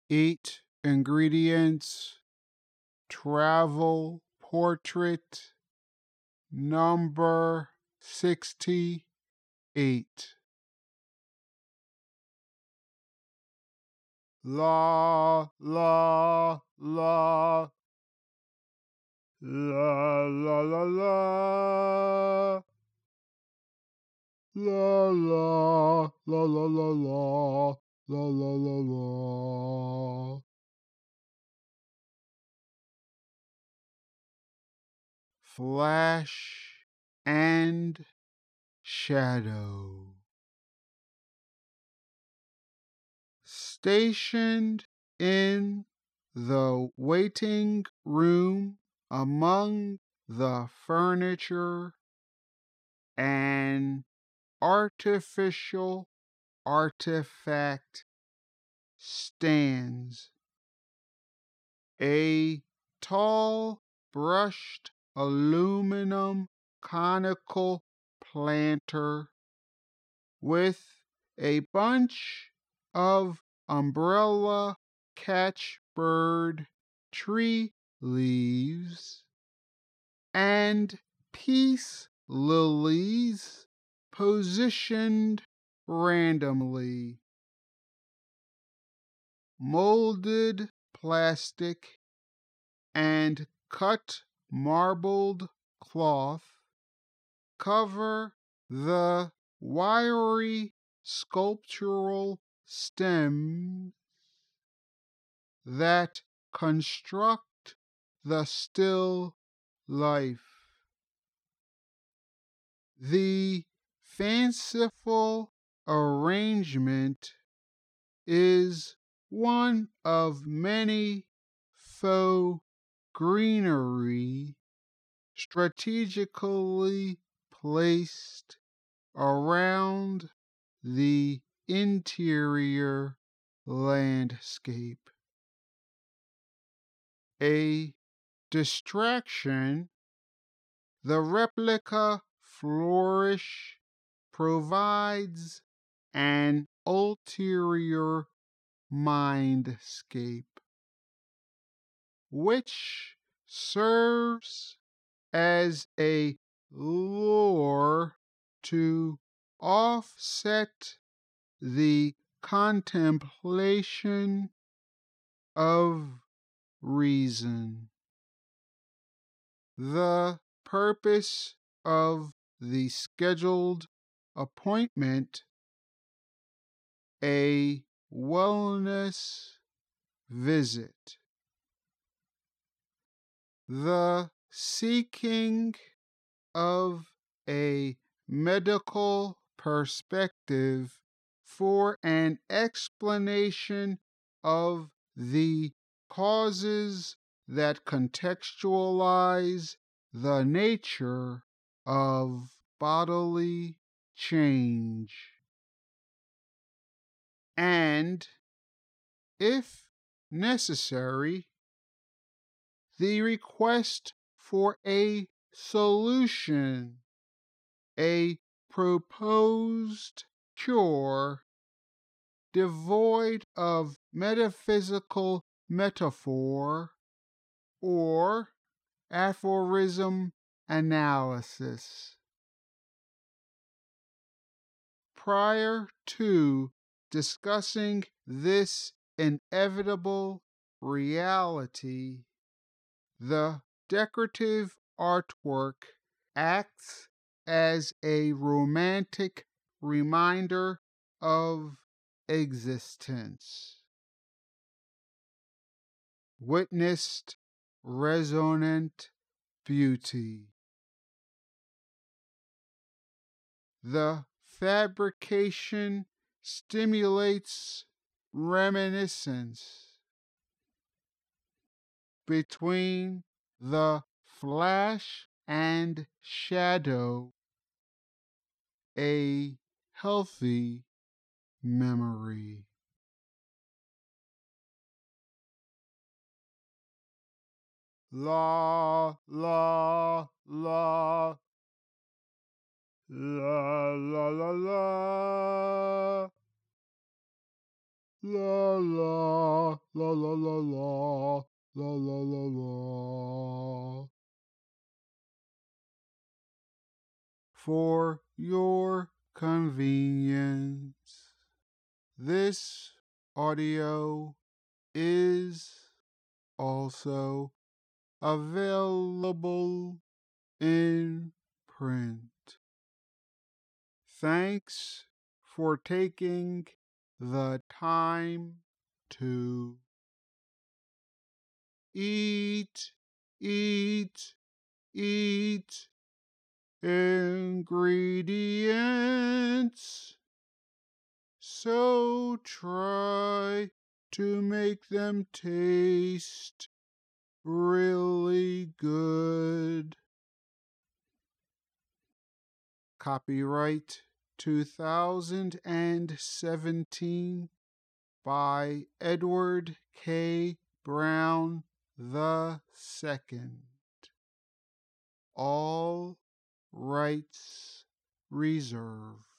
8 ingredients, travel portrait, number 68. La, la, la, la, la, la, la, la, la, la, la, la, la, la, la, la, la. Flash and shadow. Stationed in the waiting room among the furniture, an artificial artifact stands. A tall, brushed aluminum conical planter with a bunch of umbrella catchbird tree leaves and peace lilies positioned randomly. Molded plastic and cut marbled cloth cover the wiry sculptural stems that construct the still life. The fanciful arrangement is one of many faux greenery strategically placed around the interior landscape. A distraction, the replica flourish provides an ulterior mindscape, which serves as a lure to offset the contemplation of reason. The purpose of the scheduled appointment, a wellness visit. The seeking of a medical perspective for an explanation of the causes that contextualize the nature of bodily change. And, if necessary, the request for a solution, a proposed cure devoid of metaphysical metaphor or aphorism analysis. Prior to discussing this inevitable reality, the decorative artwork acts as a romantic reminder of existence. Witnessed resonant beauty. The fabrication stimulates reminiscence between the flash and shadow, a healthy memory. La, la, la, la, la, la, la, la, la, la la la la, la la la la. For your convenience, this audio is also available in print. Thanks for taking the time to eat, eat, eat ingredients. So try to make them taste really good. Copyright 2017 by Edward K. Brown II. All rights reserved.